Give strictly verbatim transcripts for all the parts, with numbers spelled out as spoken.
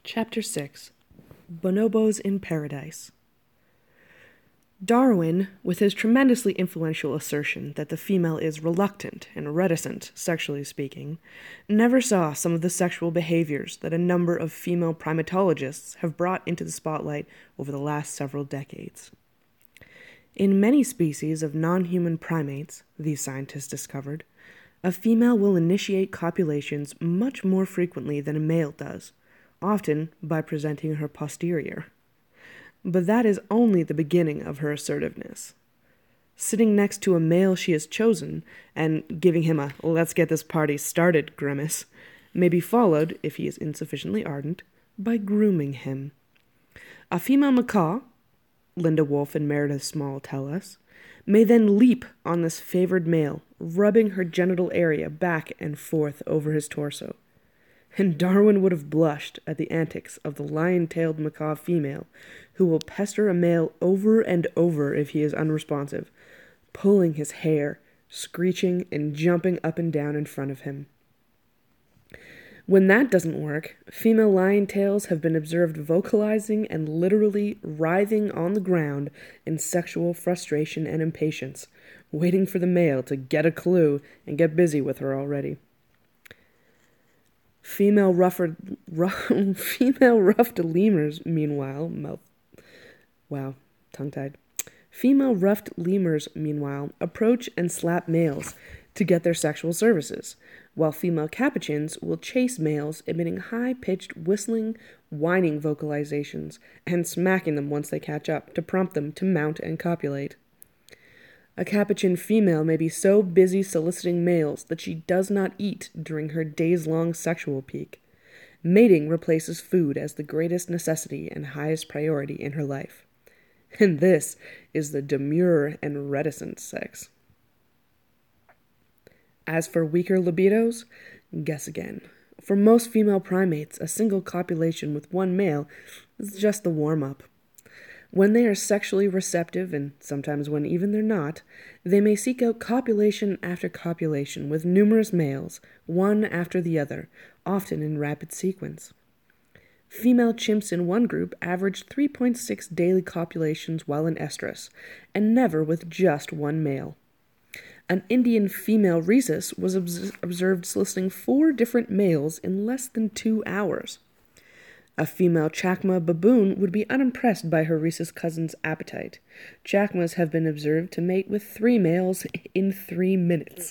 Chapter six. Bonobos in Paradise. Darwin, with his tremendously influential assertion that the female is reluctant and reticent, sexually speaking, never saw some of the sexual behaviors that a number of female primatologists have brought into the spotlight over the last several decades. In many species of non-human primates, these scientists discovered, a female will initiate copulations much more frequently than a male does, often by presenting her posterior. But that is only the beginning of her assertiveness. Sitting next to a male she has chosen, and giving him a "let's get this party started" grimace, may be followed, if he is insufficiently ardent, by grooming him. A female macaw, Linda Wolf and Meredith Small tell us, may then leap on this favored male, rubbing her genital area back and forth over his torso. And Darwin would have blushed at the antics of the lion-tailed macaw female, who will pester a male over and over if he is unresponsive, pulling his hair, screeching, and jumping up and down in front of him. When that doesn't work, female lion-tails have been observed vocalizing and literally writhing on the ground in sexual frustration and impatience, waiting for the male to get a clue and get busy with her already. Female ruffed, ruff, female ruffed lemurs, meanwhile, mouth, wow, tongue-tied. Female ruffed lemurs, meanwhile, approach and slap males to get their sexual services, while female capuchins will chase males, emitting high-pitched, whistling, whining vocalizations, and smacking them once they catch up to prompt them to mount and copulate. A capuchin female may be so busy soliciting males that she does not eat during her days-long sexual peak. Mating replaces food as the greatest necessity and highest priority in her life. And this is the demure and reticent sex. As for weaker libidos, guess again. For most female primates, a single copulation with one male is just the warm-up. When they are sexually receptive, and sometimes when even they're not, they may seek out copulation after copulation with numerous males, one after the other, often in rapid sequence. Female chimps in one group averaged three point six daily copulations while in estrus, and never with just one male. An Indian female rhesus was obs- observed soliciting four different males in less than two hours. A female chacma baboon would be unimpressed by her rhesus cousin's appetite. Chacmas have been observed to mate with three males in three minutes.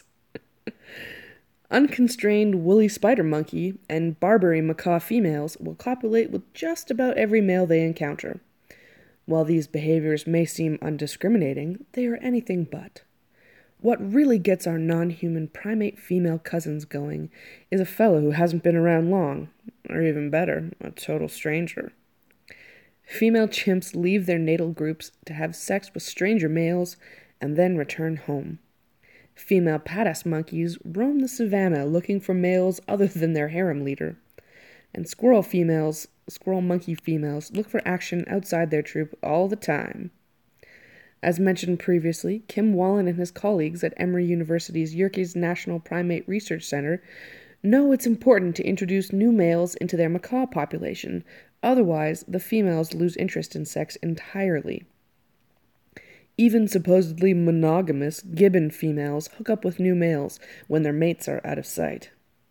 Unconstrained woolly spider monkey and Barbary macaw females will copulate with just about every male they encounter. While these behaviors may seem undiscriminating, they are anything but. What really gets our non-human primate female cousins going is a fellow who hasn't been around long, or even better, a total stranger. Female chimps leave their natal groups to have sex with stranger males and then return home. Female padas monkeys roam the savannah looking for males other than their harem leader. And squirrel females, squirrel monkey females look for action outside their troop all the time. As mentioned previously, Kim Wallen and his colleagues at Emory University's Yerkes National Primate Research Center know it's important to introduce new males into their macaw population, otherwise the females lose interest in sex entirely. Even supposedly monogamous gibbon females hook up with new males when their mates are out of sight.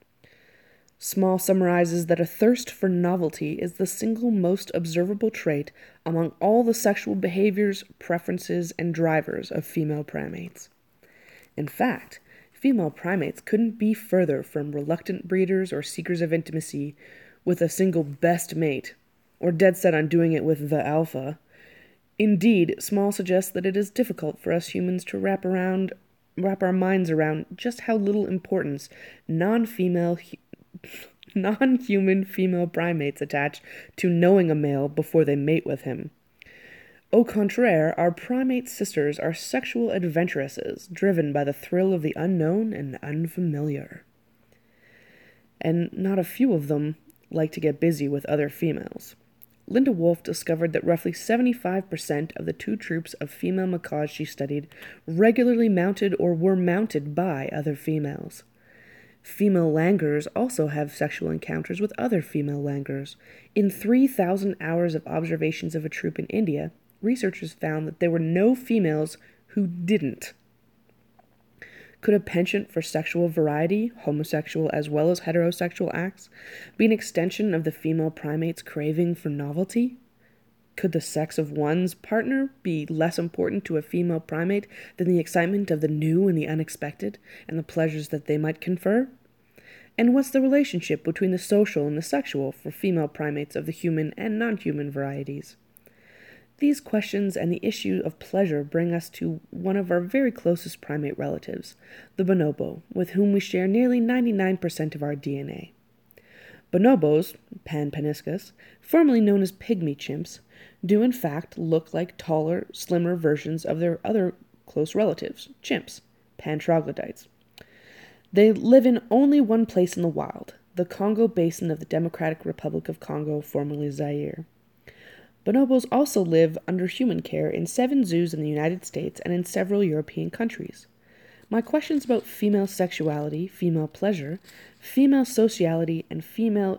Small summarizes that a thirst for novelty is the single most observable trait among all the sexual behaviors, preferences, and drivers of female primates. In fact, female primates couldn't be further from reluctant breeders or seekers of intimacy with a single best mate, or dead set on doing it with the alpha. Indeed, Small suggests that it is difficult for us humans to wrap around, wrap our minds around just how little importance non-female non-human female primates attach to knowing a male before they mate with him. Au contraire, our primate sisters are sexual adventuresses, driven by the thrill of the unknown and unfamiliar. And not a few of them like to get busy with other females. Linda Wolf discovered that roughly seventy-five percent of the two troops of female macaws she studied regularly mounted or were mounted by other females. Female langurs also have sexual encounters with other female langurs. In three thousand hours of observations of a troop in India, researchers found that there were no females who didn't. Could a penchant for sexual variety, homosexual as well as heterosexual acts, be an extension of the female primate's craving for novelty? Could the sex of one's partner be less important to a female primate than the excitement of the new and the unexpected, and the pleasures that they might confer? And what's the relationship between the social and the sexual for female primates of the human and non-human varieties? These questions and the issue of pleasure bring us to one of our very closest primate relatives, the bonobo, with whom we share nearly ninety-nine percent of our D N A. Bonobos, Pan paniscus, formerly known as pygmy chimps, do in fact look like taller, slimmer versions of their other close relatives, chimps, Pan troglodytes. They live in only one place in the wild, the Congo Basin of the Democratic Republic of Congo, formerly Zaire. Bonobos also live under human care in seven zoos in the United States and in several European countries. My questions about female sexuality, female pleasure, female sociality, and female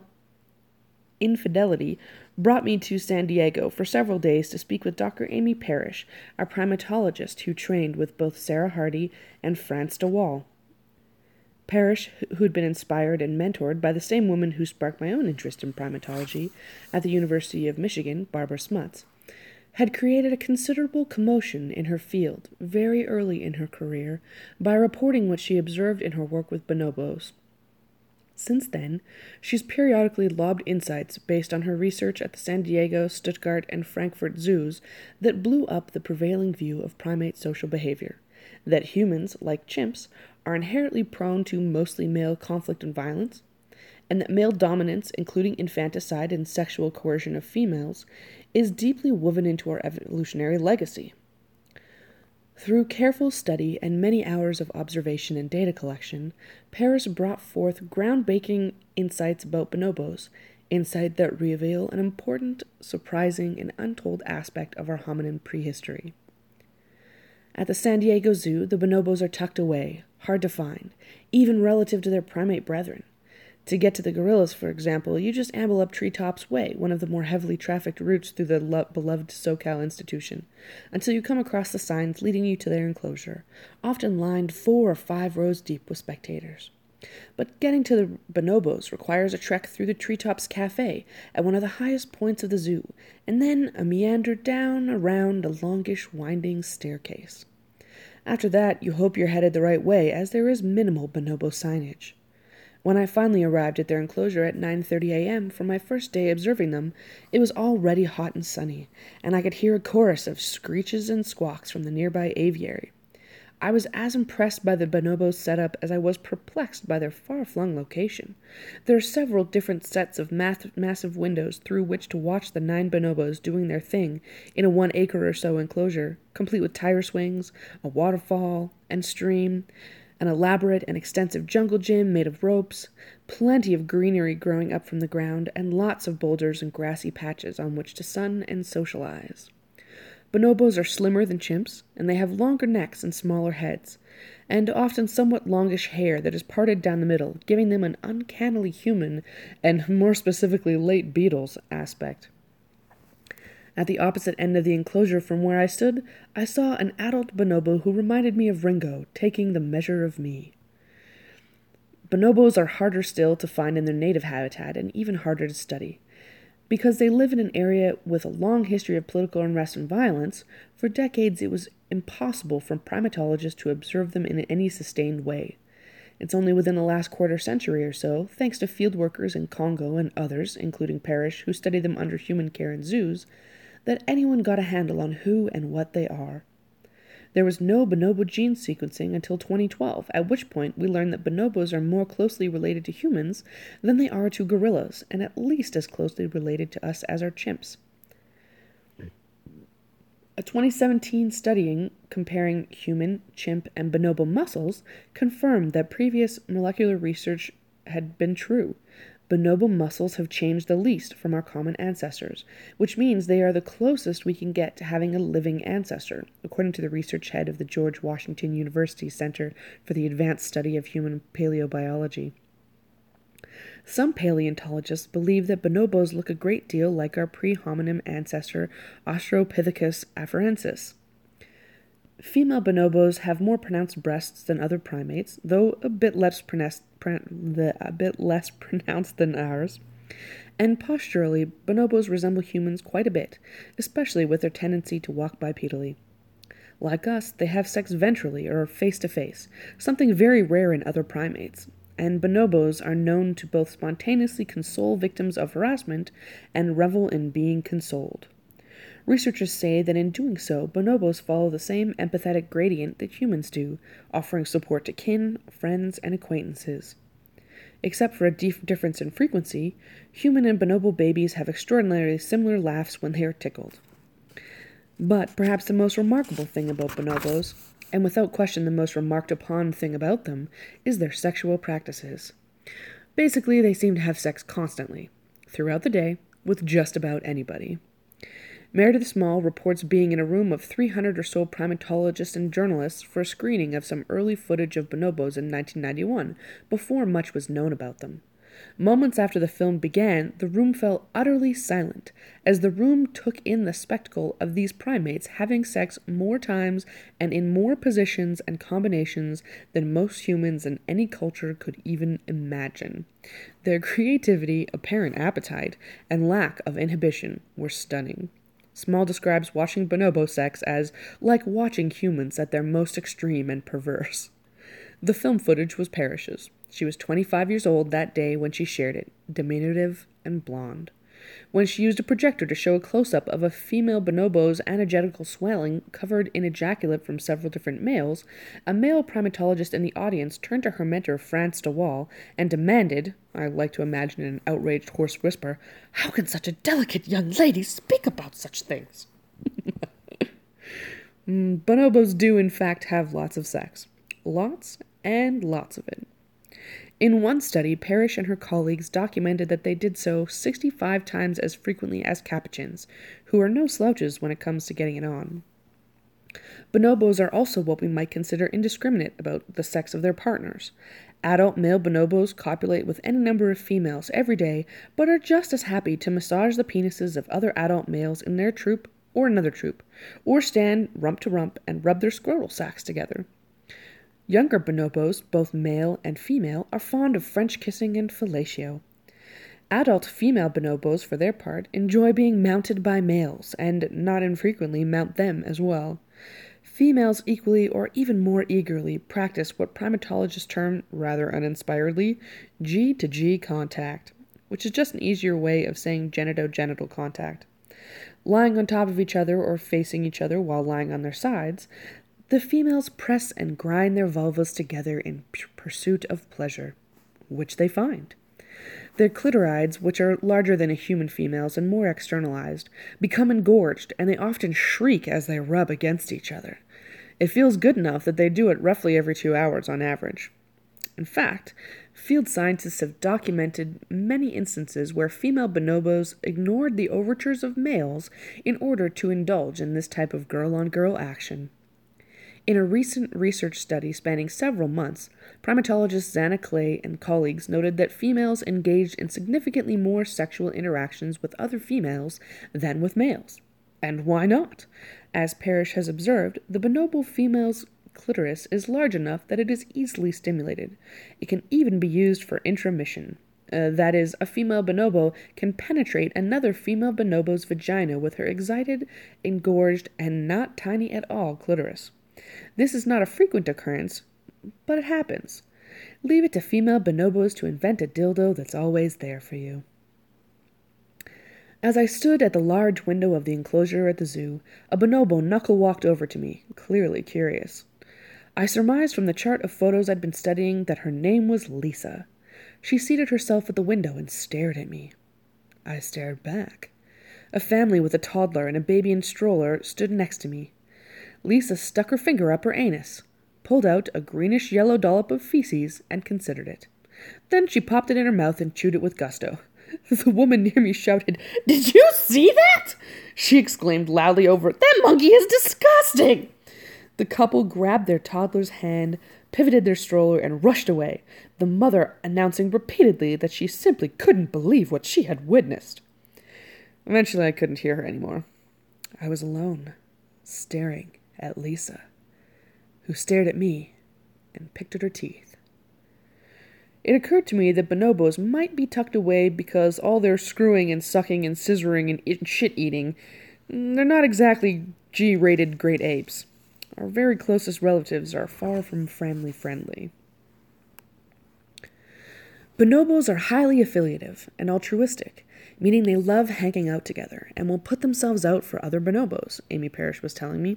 infidelity brought me to San Diego for several days to speak with Doctor Amy Parrish, a primatologist who trained with both Sarah Hardy and Frans de Waal. Parrish, who had been inspired and mentored by the same woman who sparked my own interest in primatology at the University of Michigan, Barbara Smuts, had created a considerable commotion in her field very early in her career by reporting what she observed in her work with bonobos. Since then, she's periodically lobbed insights based on her research at the San Diego, Stuttgart, and Frankfurt zoos that blew up the prevailing view of primate social behavior, that humans, like chimps, are inherently prone to mostly male conflict and violence, and that male dominance, including infanticide and sexual coercion of females, is deeply woven into our evolutionary legacy. Through careful study and many hours of observation and data collection, Parrish brought forth groundbreaking insights about bonobos, insights that reveal an important, surprising, and untold aspect of our hominin prehistory. At the San Diego Zoo, the bonobos are tucked away, hard to find, even relative to their primate brethren. To get to the gorillas, for example, you just amble up Treetops Way, one of the more heavily trafficked routes through the lo- beloved SoCal institution, until you come across the signs leading you to their enclosure, often lined four or five rows deep with spectators. But getting to the bonobos requires a trek through the Treetops Cafe at one of the highest points of the zoo, and then a meander down around a longish, winding staircase. After that, you hope you're headed the right way, as there is minimal bonobo signage. When I finally arrived at their enclosure at nine thirty a.m. for my first day observing them, it was already hot and sunny, and I could hear a chorus of screeches and squawks from the nearby aviary. I was as impressed by the bonobos' setup as I was perplexed by their far-flung location. There are several different sets of math- massive windows through which to watch the nine bonobos doing their thing in a one-acre or so enclosure, complete with tire swings, a waterfall and stream, an elaborate and extensive jungle gym made of ropes, plenty of greenery growing up from the ground, and lots of boulders and grassy patches on which to sun and socialize. Bonobos are slimmer than chimps, and they have longer necks and smaller heads, and often somewhat longish hair that is parted down the middle, giving them an uncannily human, and more specifically late Beatles, aspect. At the opposite end of the enclosure from where I stood, I saw an adult bonobo who reminded me of Ringo, taking the measure of me. Bonobos are harder still to find in their native habitat, and even harder to study. Because they live in an area with a long history of political unrest and violence, for decades it was impossible for primatologists to observe them in any sustained way. It's only within the last quarter century or so, thanks to field workers in Congo and others, including Parrish, who study them under human care in zoos, that anyone got a handle on who and what they are. There was no bonobo gene sequencing until twenty twelve, at which point we learned that bonobos are more closely related to humans than they are to gorillas, and at least as closely related to us as are chimps. A twenty seventeen study comparing human, chimp, and bonobo muscles confirmed that previous molecular research had been true. Bonobo mussels have changed the least from our common ancestors, which means they are the closest we can get to having a living ancestor, according to the research head of the George Washington University Center for the Advanced Study of Human Paleobiology. Some paleontologists believe that bonobos look a great deal like our pre-hominin ancestor Australopithecus afarensis. Female bonobos have more pronounced breasts than other primates, though a bit less pronounced, a bit less pronounced than ours. And posturally, bonobos resemble humans quite a bit, especially with their tendency to walk bipedally. Like us, they have sex ventrally or face-to-face, something very rare in other primates, and bonobos are known to both spontaneously console victims of harassment and revel in being consoled. Researchers say that in doing so, bonobos follow the same empathetic gradient that humans do, offering support to kin, friends, and acquaintances. Except for a dif- difference in frequency, human and bonobo babies have extraordinarily similar laughs when they are tickled. But perhaps the most remarkable thing about bonobos, and without question the most remarked upon thing about them, is their sexual practices. Basically, they seem to have sex constantly, throughout the day, with just about anybody. Meredith Small reports being in a room of three hundred or so primatologists and journalists for a screening of some early footage of bonobos in nineteen ninety-one, before much was known about them. Moments after the film began, the room fell utterly silent, as the room took in the spectacle of these primates having sex more times and in more positions and combinations than most humans in any culture could even imagine. Their creativity, apparent appetite, and lack of inhibition were stunning. Small describes watching bonobo sex as like watching humans at their most extreme and perverse. The film footage was Parrish's. She was twenty-five years old that day when she shared it, diminutive and blonde. When she used a projector to show a close-up of a female bonobo's anagenital swelling covered in ejaculate from several different males, a male primatologist in the audience turned to her mentor, France de Waal, and demanded, I like to imagine in an outraged hoarse whisper, "How can such a delicate young lady speak about such things?" mm, bonobos do, in fact, have lots of sex. Lots and lots of it. In one study, Parrish and her colleagues documented that they did so sixty-five times as frequently as capuchins, who are no slouches when it comes to getting it on. Bonobos are also what we might consider indiscriminate about the sex of their partners. Adult male bonobos copulate with any number of females every day, but are just as happy to massage the penises of other adult males in their troop or another troop, or stand rump to rump and rub their scrotal sacs together. Younger bonobos, both male and female, are fond of French kissing and fellatio. Adult female bonobos, for their part, enjoy being mounted by males, and not infrequently mount them as well. Females equally or even more eagerly practice what primatologists term, rather uninspiredly, G to G contact, which is just an easier way of saying genito-genital contact. Lying on top of each other or facing each other while lying on their sides, the females press and grind their vulvas together in p- pursuit of pleasure, which they find. Their clitorides, which are larger than a human female's and more externalized, become engorged, and they often shriek as they rub against each other. It feels good enough that they do it roughly every two hours on average. In fact, field scientists have documented many instances where female bonobos ignored the overtures of males in order to indulge in this type of girl-on-girl action. In a recent research study spanning several months, primatologist Zanna Clay and colleagues noted that females engaged in significantly more sexual interactions with other females than with males. And why not? As Parrish has observed, the bonobo female's clitoris is large enough that it is easily stimulated. It can even be used for intromission. Uh, that is, a female bonobo can penetrate another female bonobo's vagina with her excited, engorged, and not tiny at all clitoris. This is not a frequent occurrence, but it happens. Leave it to female bonobos to invent a dildo that's always there for you. As I stood at the large window of the enclosure at the zoo, a bonobo knuckle-walked over to me, clearly curious. I surmised from the chart of photos I'd been studying that her name was Lisa. She seated herself at the window and stared at me. I stared back. A family with a toddler and a baby in stroller stood next to me. Lisa stuck her finger up her anus, pulled out a greenish-yellow dollop of feces, and considered it. Then she popped it in her mouth and chewed it with gusto. The woman near me shouted, "Did you see that?" She exclaimed loudly over it, "That monkey is disgusting!" The couple grabbed their toddler's hand, pivoted their stroller, and rushed away, the mother announcing repeatedly that she simply couldn't believe what she had witnessed. Eventually, I couldn't hear her anymore. I was alone, staring at Lisa, who stared at me and picked at her teeth. It occurred to me that bonobos might be tucked away because all their screwing and sucking and scissoring and shit-eating, they're not exactly G-rated great apes. Our very closest relatives are far from family-friendly. Bonobos are highly affiliative and altruistic, meaning they love hanging out together and will put themselves out for other bonobos, Amy Parrish was telling me.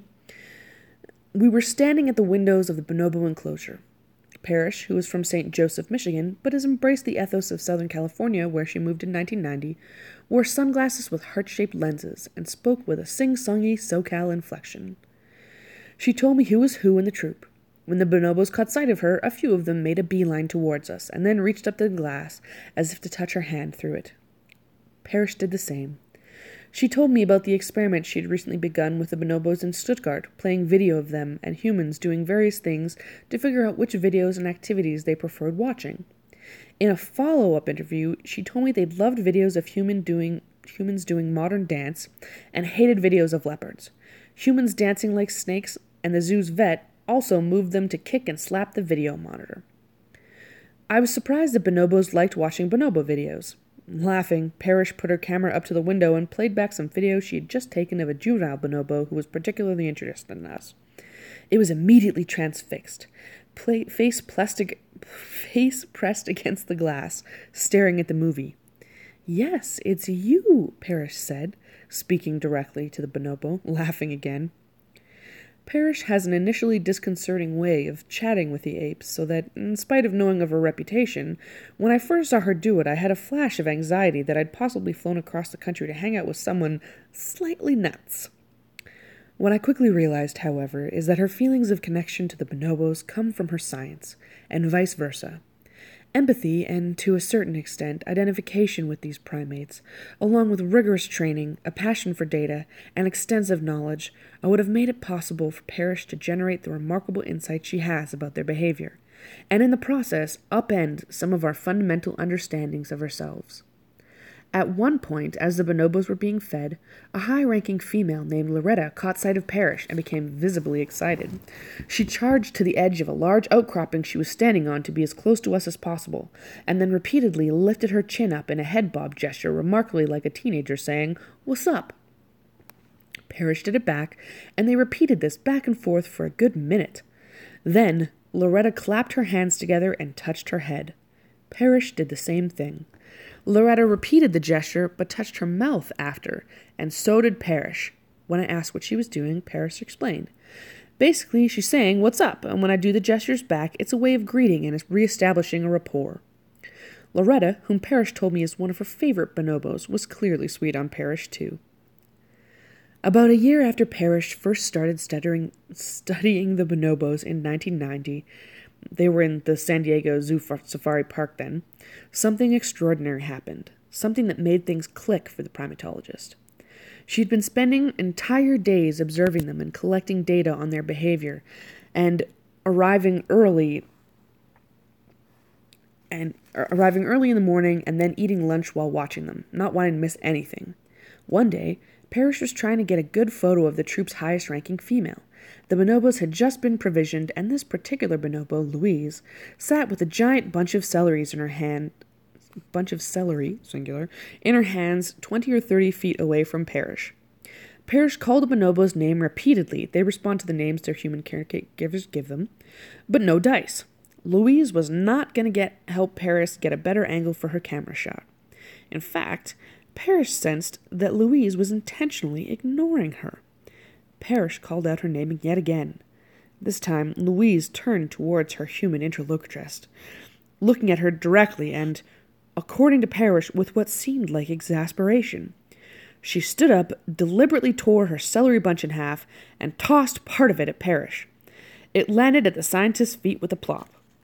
We were standing at the windows of the bonobo enclosure. Parrish, who is from Saint Joseph, Michigan, but has embraced the ethos of Southern California, where she moved in nineteen ninety, wore sunglasses with heart-shaped lenses and spoke with a sing-songy SoCal inflection. She told me who was who in the troop. When the bonobos caught sight of her, a few of them made a beeline towards us and then reached up to the glass as if to touch her hand through it. Parrish did the same. She told me about the experiment she had recently begun with the bonobos in Stuttgart, playing video of them and humans doing various things to figure out which videos and activities they preferred watching. In a follow-up interview, she told me they loved videos of human doing, humans doing modern dance and hated videos of leopards. Humans dancing like snakes and the zoo's vet also moved them to kick and slap the video monitor. I was surprised that bonobos liked watching bonobo videos. Laughing, Parrish put her camera up to the window and played back some video she had just taken of a juvenile bonobo who was particularly interested in us. It was immediately transfixed, play, face, plastic, face pressed against the glass, staring at the movie. "Yes, it's you," Parrish said, speaking directly to the bonobo, laughing again. Parrish has an initially disconcerting way of chatting with the apes, so that, in spite of knowing of her reputation, when I first saw her do it, I had a flash of anxiety that I'd possibly flown across the country to hang out with someone slightly nuts. What I quickly realized, however, is that her feelings of connection to the bonobos come from her science, and vice versa. Empathy and, to a certain extent, identification with these primates, along with rigorous training, a passion for data, and extensive knowledge, would have made it possible for Parrish to generate the remarkable insight she has about their behavior, and in the process upend some of our fundamental understandings of ourselves. At one point, as the bonobos were being fed, a high-ranking female named Loretta caught sight of Parrish and became visibly excited. She charged to the edge of a large outcropping she was standing on to be as close to us as possible, and then repeatedly lifted her chin up in a head bob gesture remarkably like a teenager saying, "What's up?" Parrish did it back, and they repeated this back and forth for a good minute. Then, Loretta clapped her hands together and touched her head. Parrish did the same thing. Loretta repeated the gesture, but touched her mouth after, and so did Parrish. When I asked what she was doing, Parrish explained. Basically, she's saying, "What's up?" and when I do the gestures back, it's a way of greeting and reestablishing a rapport. Loretta, whom Parrish told me is one of her favorite bonobos, was clearly sweet on Parrish, too. About a year after Parrish first started studying, studying the bonobos in nineteen ninety, they were in the San Diego Zoo Safari Park then, something extraordinary happened, something that made things click for the primatologist. She'd been spending entire days observing them and collecting data on their behavior, and arriving early and arriving early in the morning and then eating lunch while watching them, not wanting to miss anything. One day, Parrish was trying to get a good photo of the troop's highest-ranking female. The bonobos had just been provisioned, and this particular bonobo, Louise, sat with a giant bunch of celeries in her hand, bunch of celery, singular, in her hands, twenty or thirty feet away from Parrish. Parrish called the bonobo's name repeatedly. They respond to the names their human caregivers give them, but no dice. Louise was not going to get help Parrish get a better angle for her camera shot. In fact, Parrish sensed that Louise was intentionally ignoring her. Parrish called out her name yet again. This time, Louise turned towards her human interlocutress, looking at her directly and, according to Parrish, with what seemed like exasperation. She stood up, deliberately tore her celery bunch in half, and tossed part of it at Parrish. It landed at the scientist's feet with a plop.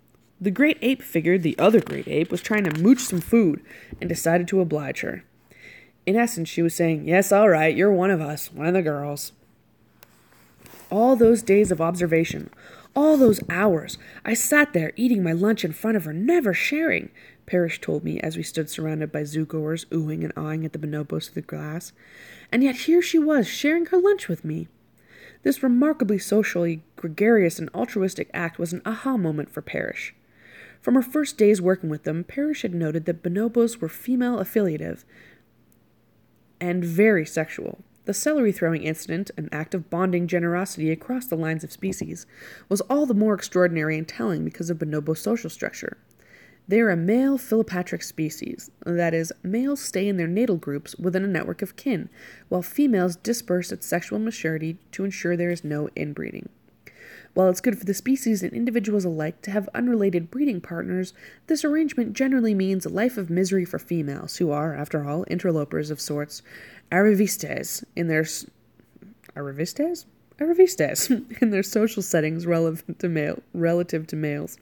The great ape figured the other great ape was trying to mooch some food and decided to oblige her. In essence, she was saying, "Yes, all right, you're one of us, one of the girls." All those days of observation, all those hours, I sat there eating my lunch in front of her, never sharing, Parrish told me as we stood surrounded by zoo-goers oohing and awing at the bonobos through the glass. And yet here she was, sharing her lunch with me. This remarkably socially gregarious and altruistic act was an aha moment for Parrish. From her first days working with them, Parrish had noted that bonobos were female affiliative and very sexual. The celery-throwing incident, an act of bonding generosity across the lines of species, was all the more extraordinary and telling because of bonobo social structure. They are a male philopatric species, that is, males stay in their natal groups within a network of kin, while females disperse at sexual maturity to ensure there is no inbreeding. While it's good for the species and individuals alike to have unrelated breeding partners, this arrangement generally means a life of misery for females, who are, after all, interlopers of sorts, arrivistes in their arrivistes? Arrivistes in their social settings relative to male relative to males.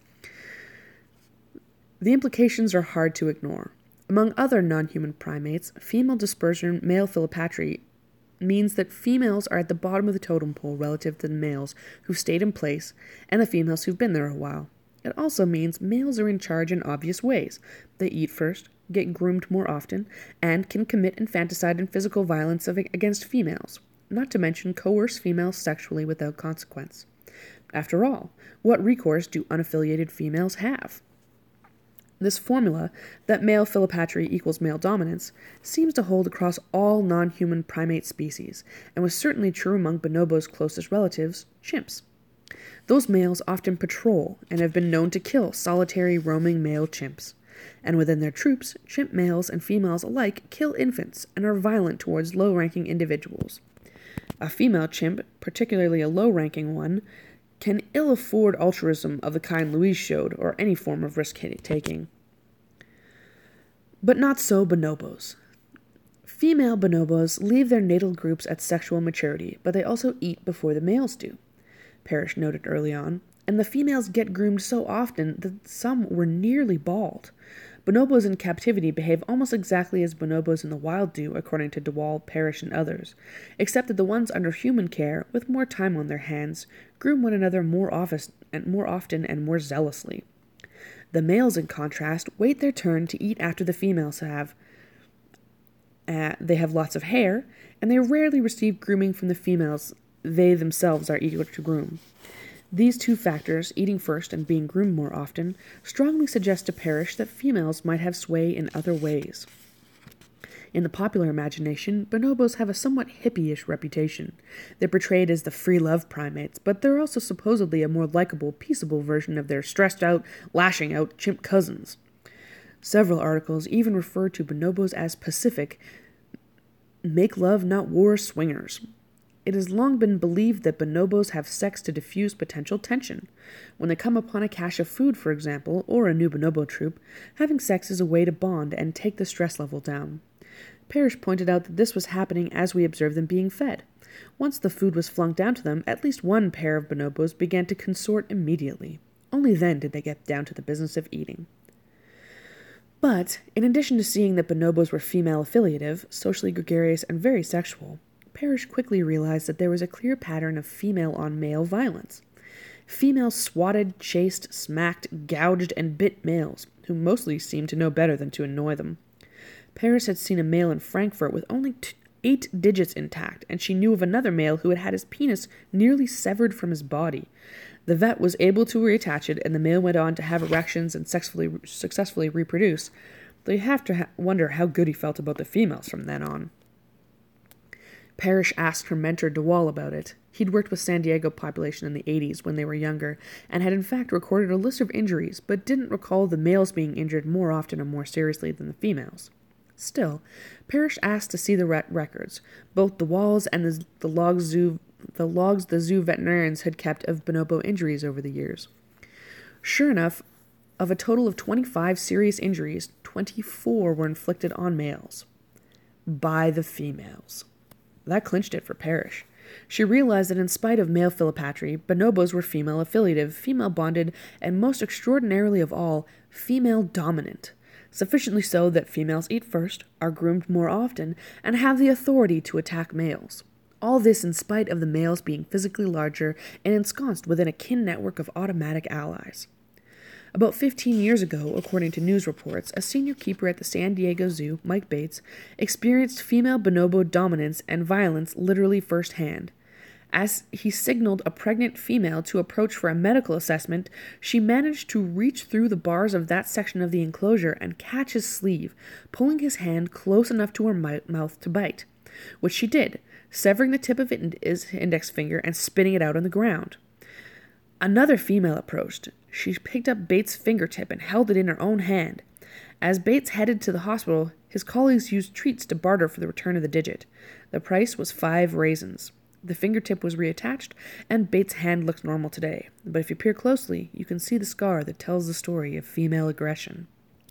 The implications are hard to ignore. Among other non-human primates, female dispersion male philopatry means that females are at the bottom of the totem pole relative to the males who've stayed in place and the females who've been there a while. It also means males are in charge in obvious ways. They eat first, get groomed more often, and can commit infanticide and physical violence against females, not to mention coerce females sexually without consequence. After all, what recourse do unaffiliated females have? This formula, that male philopatry equals male dominance, seems to hold across all non-human primate species, and was certainly true among bonobos' closest relatives, chimps. Those males often patrol and have been known to kill solitary roaming male chimps, and within their troops, chimp males and females alike kill infants and are violent towards low-ranking individuals. A female chimp, particularly a low-ranking one, can ill afford altruism of the kind Louise showed, or any form of risk-taking. But not so bonobos. Female bonobos leave their natal groups at sexual maturity, but they also eat before the males do, Parrish noted early on, and the females get groomed so often that some were nearly bald. Bonobos in captivity behave almost exactly as bonobos in the wild do, according to DeWall, Parrish, and others, except that the ones under human care, with more time on their hands, groom one another more often and more often and more zealously. The males, in contrast, wait their turn to eat after the females have. Uh, they have lots of hair, and they rarely receive grooming from the females they themselves are eager to groom. These two factors, eating first and being groomed more often, strongly suggest to Parrish that females might have sway in other ways. In the popular imagination, bonobos have a somewhat hippie-ish reputation. They're portrayed as the free-love primates, but they're also supposedly a more likable, peaceable version of their stressed-out, lashing-out chimp cousins. Several articles even refer to bonobos as pacific, make-love, not war swingers. It has long been believed that bonobos have sex to diffuse potential tension. When they come upon a cache of food, for example, or a new bonobo troop, having sex is a way to bond and take the stress level down. Parrish pointed out that this was happening as we observed them being fed. Once the food was flung down to them, at least one pair of bonobos began to consort immediately. Only then did they get down to the business of eating. But, in addition to seeing that bonobos were female affiliative, socially gregarious, and very sexual, Parrish quickly realized that there was a clear pattern of female-on-male violence. Females swatted, chased, smacked, gouged, and bit males, who mostly seemed to know better than to annoy them. Parrish had seen a male in Frankfurt with only t- eight digits intact, and she knew of another male who had had his penis nearly severed from his body. The vet was able to reattach it, and the male went on to have erections and successfully, successfully reproduce, though you have to ha- wonder how good he felt about the females from then on. Parrish asked her mentor DeWall about it. He'd worked with San Diego population in the eighties when they were younger, and had in fact recorded a list of injuries, but didn't recall the males being injured more often or more seriously than the females. Still, Parrish asked to see the re- records, both DeWall's and the, the, logs zoo, the logs the zoo veterinarians had kept of bonobo injuries over the years. Sure enough, of a total of twenty-five serious injuries, twenty-four were inflicted on males. By the females. That clinched it for Parrish. She realized that in spite of male philopatry, bonobos were female affiliative, female bonded, and most extraordinarily of all, female dominant. Sufficiently so that females eat first, are groomed more often, and have the authority to attack males. All this in spite of the males being physically larger and ensconced within a kin network of automatic allies. About fifteen years ago, according to news reports, a senior keeper at the San Diego Zoo, Mike Bates, experienced female bonobo dominance and violence literally firsthand. As he signaled a pregnant female to approach for a medical assessment, she managed to reach through the bars of that section of the enclosure and catch his sleeve, pulling his hand close enough to her mi- mouth to bite, which she did, severing the tip of his index finger and spitting it out on the ground. Another female approached. She picked up Bates' fingertip and held it in her own hand. As Bates headed to the hospital, his colleagues used treats to barter for the return of the digit. The price was five raisins. The fingertip was reattached, and Bates' hand looks normal today. But if you peer closely, you can see the scar that tells the story of female aggression.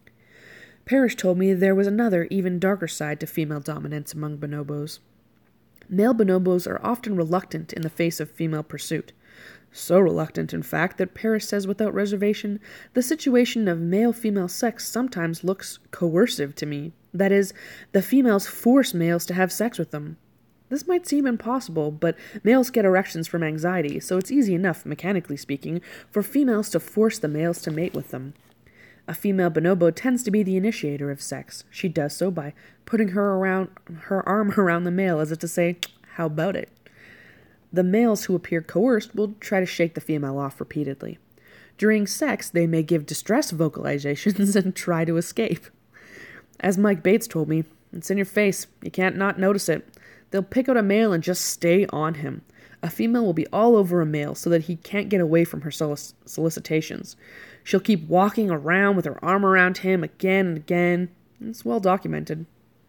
Parrish told me there was another, even darker side to female dominance among bonobos. Male bonobos are often reluctant in the face of female pursuit. So reluctant, in fact, that Parrish says without reservation, the situation of male-female sex sometimes looks coercive to me. That is, the females force males to have sex with them. This might seem impossible, but males get erections from anxiety, so it's easy enough, mechanically speaking, for females to force the males to mate with them. A female bonobo tends to be the initiator of sex. She does so by putting her around her arm around the male as if to say, "How about it?" The males who appear coerced will try to shake the female off repeatedly. During sex, they may give distress vocalizations and try to escape. As Mike Bates told me, it's in your face. You can't not notice it. They'll pick out a male and just stay on him. A female will be all over a male so that he can't get away from her solic- solicitations. She'll keep walking around with her arm around him again and again. It's well documented.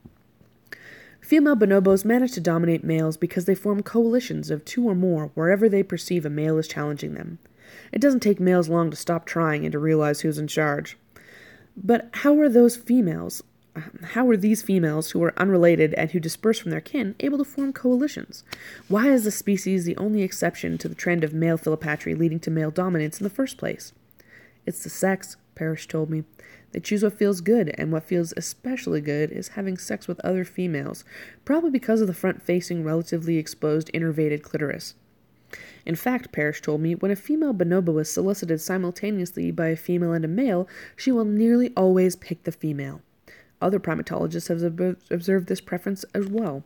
Female bonobos manage to dominate males because they form coalitions of two or more wherever they perceive a male is challenging them. It doesn't take males long to stop trying and to realize who's in charge. But how are those females, how are these females who are unrelated and who disperse from their kin able to form coalitions? Why is the species the only exception to the trend of male philopatry leading to male dominance in the first place? It's the sex, Parrish told me. They choose what feels good, and what feels especially good is having sex with other females, probably because of the front-facing, relatively exposed, innervated clitoris. In fact, Parrish told me, when a female bonobo is solicited simultaneously by a female and a male, she will nearly always pick the female. Other primatologists have observed this preference as well.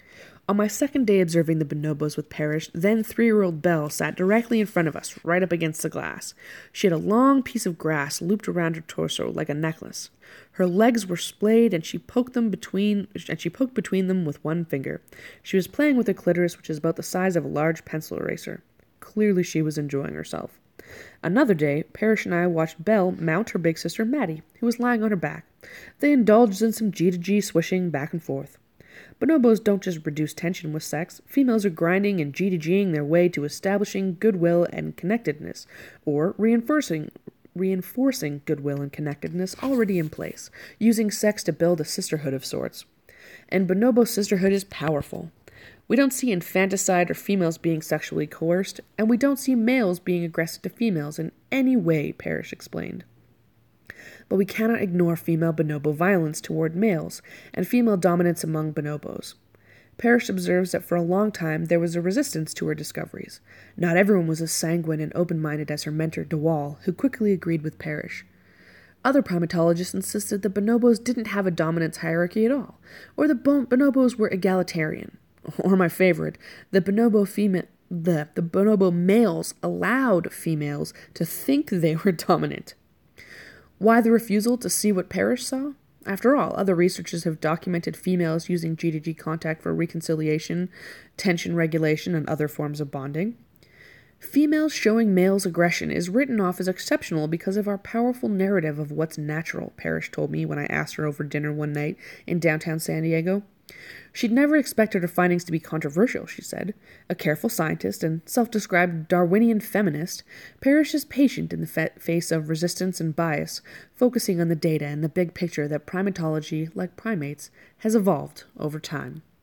On my second day observing the bonobos with Parrish, then three-year-old Belle sat directly in front of us, right up against the glass. She had a long piece of grass looped around her torso like a necklace. Her legs were splayed, and she poked them between, and she poked between them with one finger. She was playing with a clitoris, which is about the size of a large pencil eraser. Clearly, she was enjoying herself. Another day, Parrish and I watched Belle mount her big sister Maddie, who was lying on her back. They indulged in some G to G swishing back and forth. Bonobos don't just reduce tension with sex. Females are grinding and G to G-ing their way to establishing goodwill and connectedness, or reinforcing reinforcing goodwill and connectedness already in place, using sex to build a sisterhood of sorts. And bonobo sisterhood is powerful. We don't see infanticide or females being sexually coerced, and we don't see males being aggressive to females in any way, Parrish explained. But we cannot ignore female bonobo violence toward males, and female dominance among bonobos. Parrish observes that for a long time there was a resistance to her discoveries. Not everyone was as sanguine and open-minded as her mentor, DeWall, who quickly agreed with Parrish. Other primatologists insisted that bonobos didn't have a dominance hierarchy at all, or that bon- bonobos were egalitarian. Or my favorite, the bonobo female, the, the bonobo males allowed females to think they were dominant. Why the refusal to see what Parrish saw? After all, other researchers have documented females using G to G contact for reconciliation, tension regulation, and other forms of bonding. Females showing males aggression is written off as exceptional because of our powerful narrative of what's natural, Parrish told me when I asked her over dinner one night in downtown San Diego. She'd never expected her findings to be controversial, she said. A careful scientist and self-described Darwinian feminist, Parrish is patient in the fa- face of resistance and bias, focusing on the data and the big picture that primatology, like primates, has evolved over time.